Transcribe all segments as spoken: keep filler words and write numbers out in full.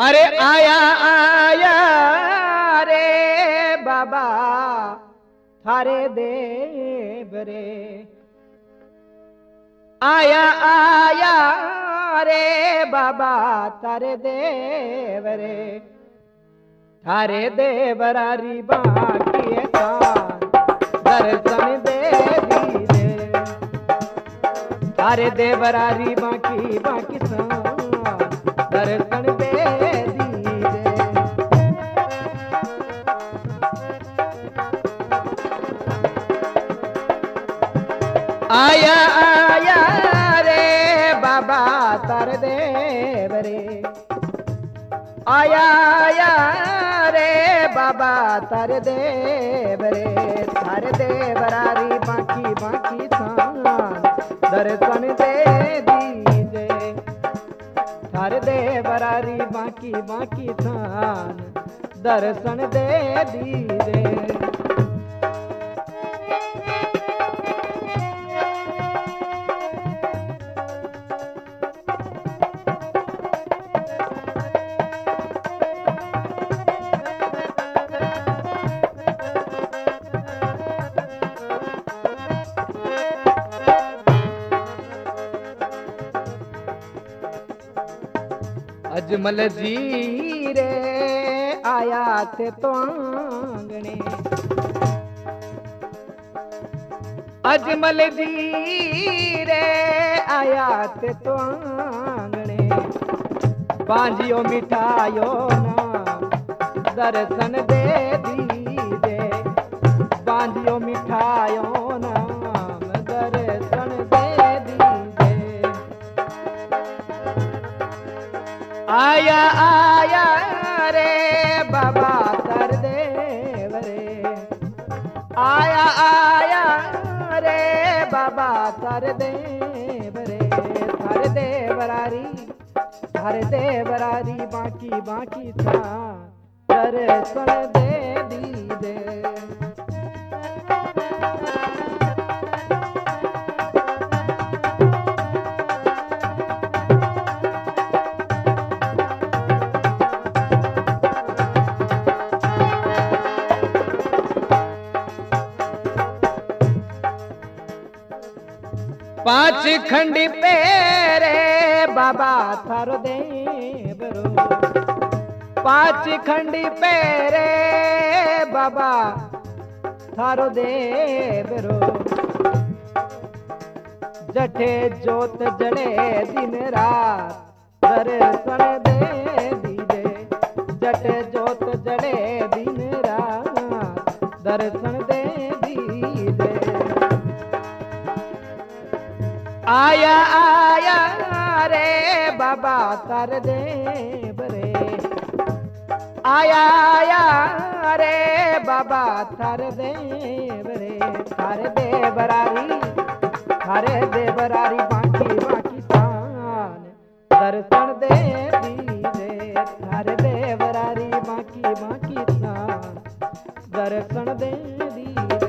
अरे आया आया रे बाबा थारे देव रे, आया आया रे बाबा थारे देव रे, थारे देवरारी बाकी कान दर्शन दे दीजे, थारे देवरारी बाकी बाकी सान दर्शन दे दीजे। आया आया रे बाबा तार देव रे, आया आया रे बाबा तार देव रे, थार देवरारी बाकी बाकी सान दर्शन दे दीजे, थार देवरारी बाकी बाकी सान दर्शन दे दीजे। अजमल जी रे आया थे तो आंगने, अजमल जी रे आया थे तो आंगने, बांझियो मिठायो नाम दर्शन दे दीजे, बांझियो मिठायो नाम दर्शन दे दीजे। आया आया रे बाबा तर देव रे, आया आया रे बाबा तर देव रे, थारे देवरारी थारे देवरारी बाकी बाकी था दर्शन दे दीजे। पांच खंडी पेरे बाबा थारो देव रो, पांच खंडी पेरे बाबा थारो देव रो, जठे जोत जड़े दिन रात दर्शन दे दीजे, जठे जोत जड़े दिन रात दर्शन दे दीजे। आया आया रे बाबा तार देव रे, आया आया रे बाबा तार देव रे, थारे देवरारी थारे देवरारी बाकी बाकी सान दर्शन दे दीजे, थारे देवरारी बाकी बाकी सान दर्शन दे दीजे।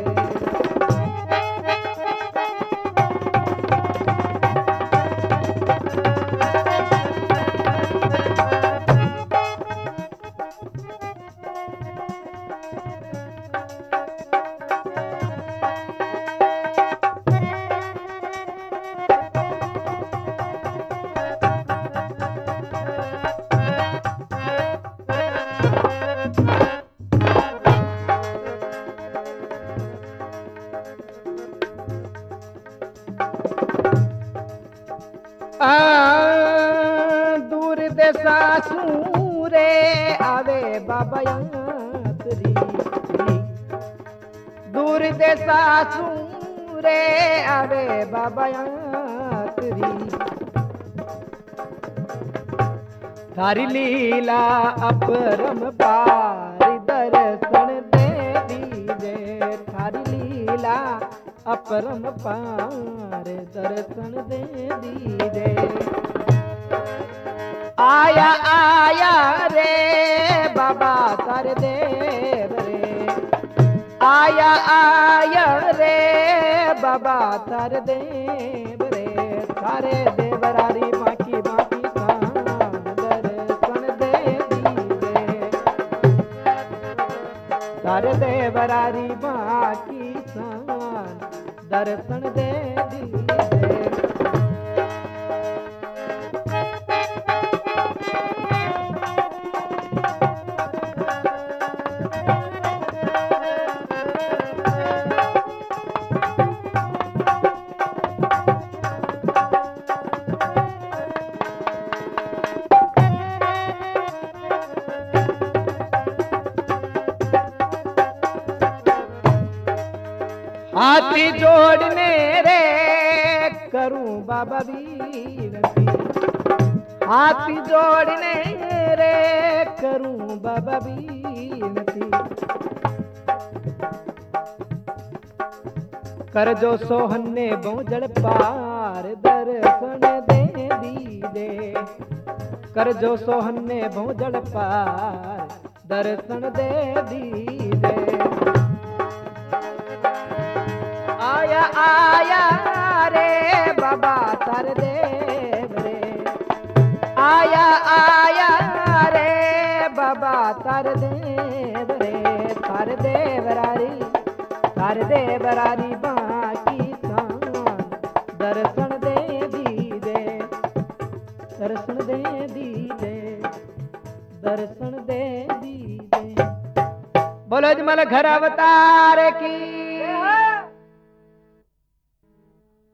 आ दूर देसा सूरे आवे बाबा यात्री, दूर देसा सूरे आवे बाबा यात्री, थारी लीला अपरम पार दर्शन दे दीजे, थारी लीला अपरम पार दर्शन दे दीजे। आया आया रे बाबा तार देव रे, आया आया रे बाबा तार देव रे, थारे देवरारी बाकी बाकी सान दर्शन दे देवरारी बाकी शान दर्शन दे दीजिए। हाथी जोड़ने रे करूं बाबा वीरती, हाथी जोड़ने रे करूं बाबा वीरती। कर जो सोहन्ने बोझड़ पार दर्शन दे दीदे, कर जो सोहन्ने बोझड़ पार दर्शन दे दीदे। आया आया रे बाबा तर देव रे, आया आया रे बाबा तर देव रे। तर देवरारी तर देवरारी बाकी शान दर्शन दे दीदे, दर्शन दे दीदे, दर्शन दे दीदे। बोलो जमल घर अवतार की